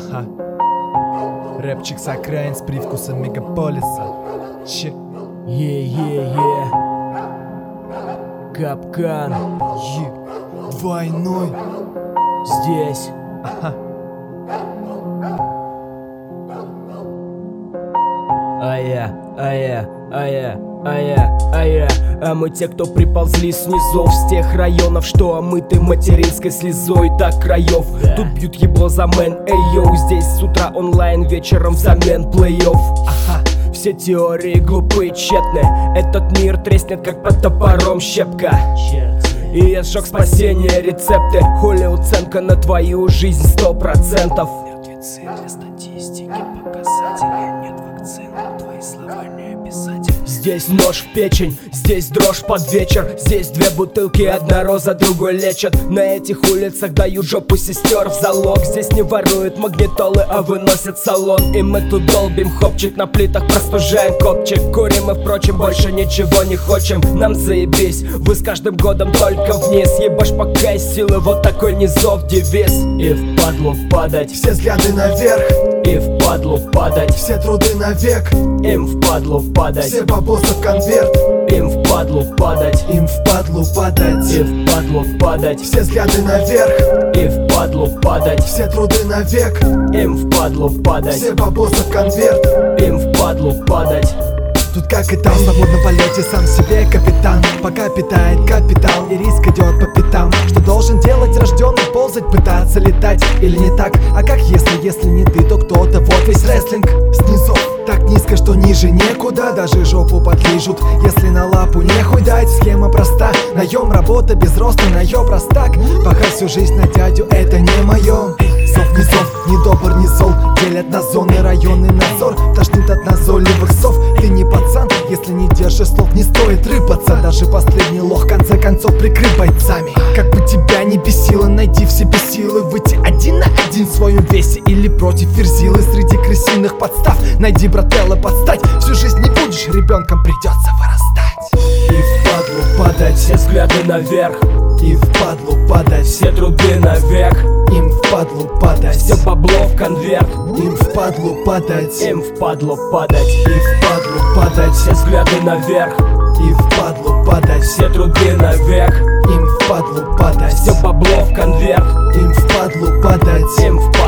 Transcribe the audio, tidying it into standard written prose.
Ага. Рэпчик с окраин с привкусом мегаполиса. Че? Капкан. Двойной. Здесь. Ага. А мы те, кто приползли снизов, с тех районов, что омыты материнской слезой до краев. Тут бьют ебло за мэн, эй йоу. Здесь с утра онлайн, вечером взамен плей-офф. Ага. Все теории глупые, тщетны. Этот мир треснет, как под топором щепка. И я сжег спасение, рецепты. Хули уценка на твою жизнь 100%. Мертвецы для статистики, показатели. Нет вакцин, твои слова не обязательны. Здесь нож в печень, здесь дрожь под вечер. Здесь две бутылки, одна роза, другой лечат. На этих улицах дают жопу сестер в залог. Здесь не воруют магнитолы, а выносят салон. И мы тут долбим хопчик на плитах, простужаем копчик. Курим и впрочем больше ничего не хочем. Нам заебись, вы с каждым годом только вниз. Ебашь пока есть силы, вот такой низов девиз. И впадлу падать, Все взгляды наверх, и впадлу падать, все труды навек. им впадлу падать, Все бабосы в конверт, им впадлу падать, им впадлу и падать. впадлу падать, Все взгляды наверх, и впадлу падать, все труды навек. им впадлу падать, Все бабосы в конверт. им впадлу падать. Тут как и там, в свободном полете сам себе капитан. Пока питает капитал и риск идет по пятам. Что должен делать рожденный? Ползать, пытаться летать или не так? А как если не ты, то кто-то? Вот весь рестлинг снизу так низко, что ниже некуда. Даже жопу подлижут, если на лапу нехуй дать. Схема проста, наем, работа без роста, наеб простак. Пока всю жизнь на дядю, это не мое. Зов, не добр, не зол. Делят на зоны, районный надзор. Тошнит от назойливых сов. Ты не пацан, если не держишь слов. Не стоит рыпаться, даже последний лох в конце концов прикрыт бойцами. Как бы тебя не бесило, найди в себе силы выйти один на один в своем весе. Или против верзилы среди крысиных подстав. Найди брателло подстать. Всю жизнь не будешь ребенком, придется вырастать. И впадлу падать, все взгляды наверх, И впадлу падать, все труды навек, им впадлу падать. все бабло в конверт, Им впадлу падать, им впадлу падать, и впадлу падать. все взгляды наверх, И впадлу падать, все труды навек, им впадлу падать. все бабло в конверт, Им впадлу падать, им впадлу